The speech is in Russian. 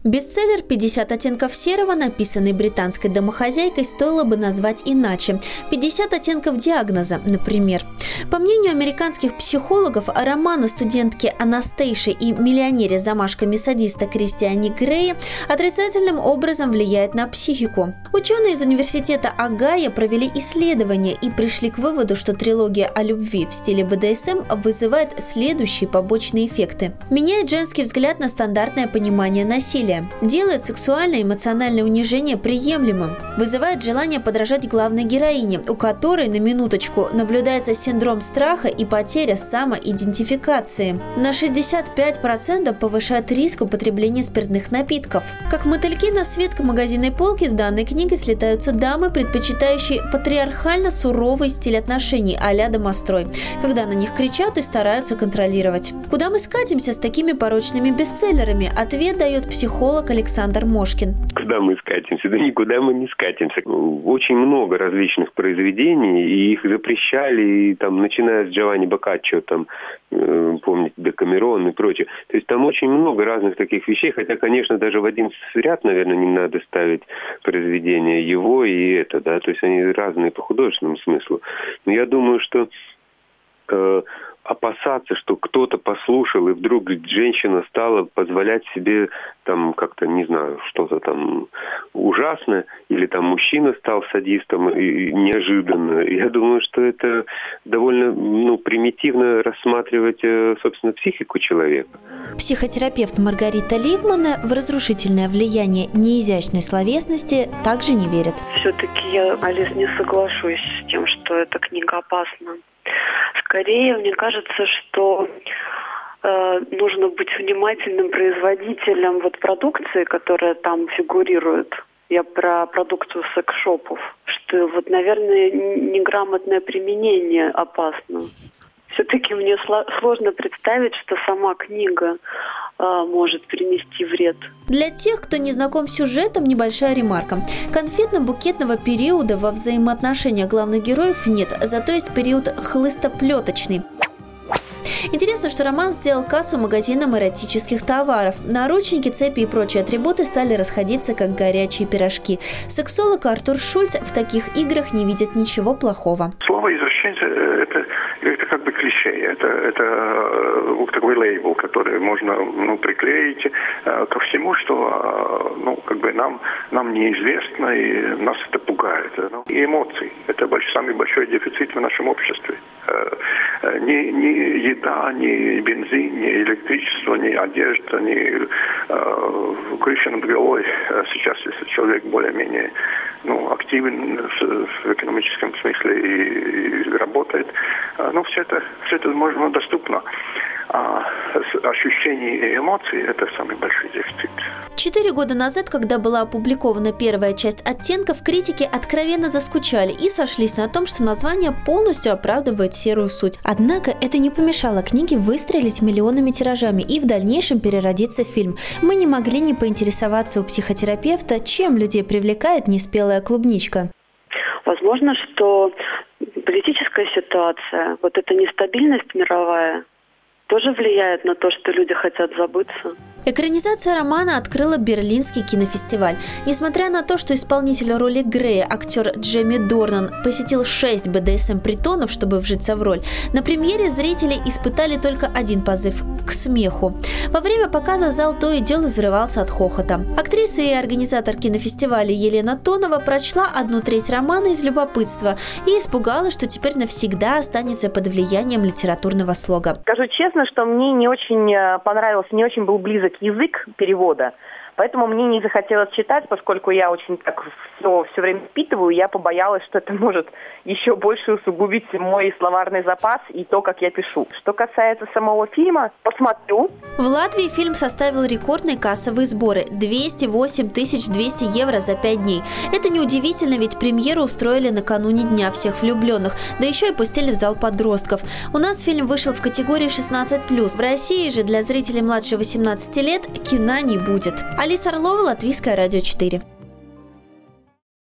Бестселлер «50 оттенков серого», написанный британской домохозяйкой, стоило бы назвать иначе. 50 оттенков диагноза, например. По мнению американских психологов, роман о студентке Анастейше и миллионере с замашками садиста Кристиане Грея отрицательным образом влияет на психику. Ученые из университета Огайо провели исследование и пришли к выводу, что трилогия о любви в стиле БДСМ вызывает следующие побочные эффекты. Меняет женский взгляд на стандартное понимание насилия. Делает сексуальное и эмоциональное унижение приемлемым. Вызывает желание подражать главной героине, у которой, на минуточку, наблюдается синдром страха и потеря самоидентификации. На 65% повышает риск употребления спиртных напитков. Как мотыльки на свет к магазинной полке с данной книгой слетаются дамы, предпочитающие патриархально-суровый стиль отношений а-ля домострой, когда на них кричат и стараются контролировать. Куда мы скатимся с такими порочными бестселлерами? Ответ дает психолог Александр Мошкин. Куда мы скатимся? Да никуда мы не скатимся. Очень много различных произведений, и их запрещали, и, там, начиная с Джованни Боккаччо, помните, Декамерон и прочее. То есть там очень много разных таких вещей, хотя, конечно, даже в один ряд, наверное, не надо ставить произведения его и это, да, то есть они разные по художественному смыслу. Но я думаю, что опасаться, что кто-то послушал, и вдруг женщина стала позволять себе там как-то, не знаю, что-то там ужасное, или там мужчина стал садистом и неожиданно. Я думаю, что это довольно примитивно рассматривать, собственно, психику человека. Психотерапевт Маргарита Ливмана в разрушительное влияние неизящной словесности также не верит. Все-таки я, Алис, не соглашусь с тем, что эта книга опасна. Скорее, мне кажется, что нужно быть внимательным производителем продукции, которая там фигурирует. Я про продукцию секс-шопов. Что наверное, неграмотное применение опасно. Все-таки мне сложно представить, что сама книга может принести вред. Для тех, кто не знаком с сюжетом, небольшая ремарка. Конфетно-букетного периода во взаимоотношениях главных героев нет, зато есть период хлыстоплеточный. Интересно, что роман сделал кассу магазинам эротических товаров. Наручники, цепи и прочие атрибуты стали расходиться, как горячие пирожки. Сексолог Артур Шульц в таких играх не видит ничего плохого. Слово «извращенцы» – это как бы клише. Это такой лейбл, который можно приклеить ко всему, что нам неизвестно, и нас это пугает. И эмоции – это самый большой дефицит в нашем обществе. Ни еда, ни бензин, ни электричество, ни одежда, ни крыша над головой. Сейчас, если человек более-менее активен в экономическом смысле и работает, все это можно доступно. А ощущение и эмоции – это самый большой дефицит. 4 года назад, когда была опубликована первая часть «Оттенков», критики откровенно заскучали и сошлись на том, что название полностью оправдывает серую суть. Однако это не помешало книге выстрелить миллионными тиражами и в дальнейшем переродиться в фильм. Мы не могли не поинтересоваться у психотерапевта, чем людей привлекает неспелая клубничка. Возможно, что политическая ситуация, эта нестабильность мировая, тоже влияет на то, что люди хотят забыться. Экранизация романа открыла Берлинский кинофестиваль. Несмотря на то, что исполнитель роли Грея, актер Джейми Дорнан, посетил 6 БДСМ-притонов, чтобы вжиться в роль, на премьере зрители испытали только один позыв – к смеху. Во время показа зал то и дело взрывался от хохота. Актриса и организатор кинофестиваля Елена Тонова прочла 1/3 романа из любопытства и испугалась, что теперь навсегда останется под влиянием литературного слога. Скажу честно, что мне не очень понравился, не очень был близок язык перевода, поэтому мне не захотелось читать, поскольку я очень так все время впитываю, я побоялась, что это может еще больше усугубить мой словарный запас и то, как я пишу. Что касается самого фильма, посмотрю. В Латвии фильм составил рекордные кассовые сборы – 208 200 евро за 5 дней. Это неудивительно, ведь премьеру устроили накануне Дня всех влюбленных, да еще и пустили в зал подростков. У нас фильм вышел в категории 16+. В России же для зрителей младше 18 лет кино не будет. Алиса Орлова, Латвийское радио 4.